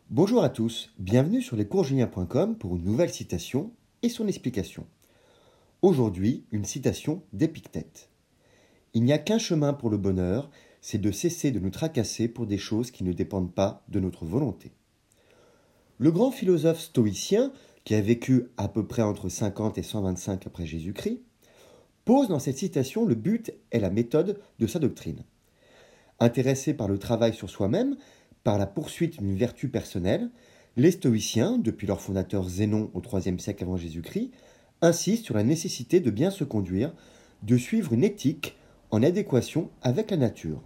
Bonjour à tous, bienvenue sur lescoursjulien.com pour une nouvelle citation et son explication. Aujourd'hui, une citation d'Épictète. Il n'y a qu'un chemin pour le bonheur, c'est de cesser de nous tracasser pour des choses qui ne dépendent pas de notre volonté. Le grand philosophe stoïcien, qui a vécu à peu près entre 50 et 125 après Jésus-Christ, pose dans cette citation le but et la méthode de sa doctrine. Intéressé par le travail sur soi-même, par la poursuite d'une vertu personnelle, les stoïciens, depuis leur fondateur Zénon au IIIe siècle avant Jésus-Christ, insistent sur la nécessité de bien se conduire, de suivre une éthique en adéquation avec la nature.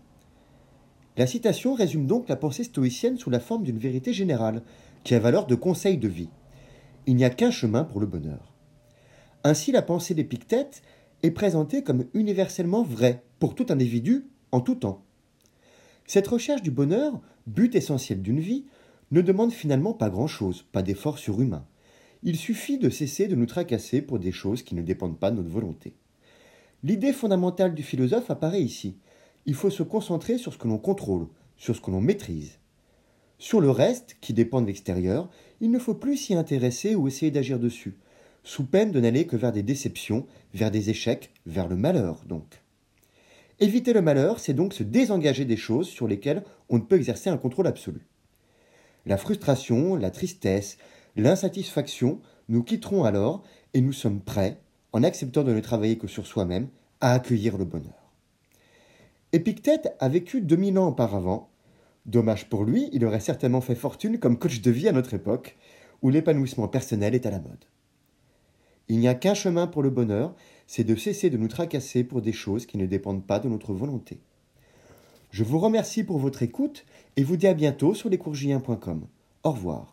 La citation résume donc la pensée stoïcienne sous la forme d'une vérité générale, qui a valeur de conseil de vie. Il n'y a qu'un chemin pour le bonheur. Ainsi, la pensée d'Épictète est présentée comme universellement vraie pour tout individu en tout temps. Cette recherche du bonheur, but essentiel d'une vie, ne demande finalement pas grand-chose, pas d'effort surhumain. Il suffit de cesser de nous tracasser pour des choses qui ne dépendent pas de notre volonté. L'idée fondamentale du philosophe apparaît ici. Il faut se concentrer sur ce que l'on contrôle, sur ce que l'on maîtrise. Sur le reste, qui dépend de l'extérieur, il ne faut plus s'y intéresser ou essayer d'agir dessus, sous peine de n'aller que vers des déceptions, vers des échecs, vers le malheur donc. Éviter le malheur, c'est donc se désengager des choses sur lesquelles on ne peut exercer un contrôle absolu. La frustration, la tristesse, l'insatisfaction nous quitteront alors et nous sommes prêts, en acceptant de ne travailler que sur soi-même, à accueillir le bonheur. Épictète a vécu 2000 ans auparavant. Dommage pour lui, il aurait certainement fait fortune comme coach de vie à notre époque, où l'épanouissement personnel est à la mode. Il n'y a qu'un chemin pour le bonheur, c'est de cesser de nous tracasser pour des choses qui ne dépendent pas de notre volonté. Je vous remercie pour votre écoute et vous dis à bientôt sur lescoursjulien.com. Au revoir.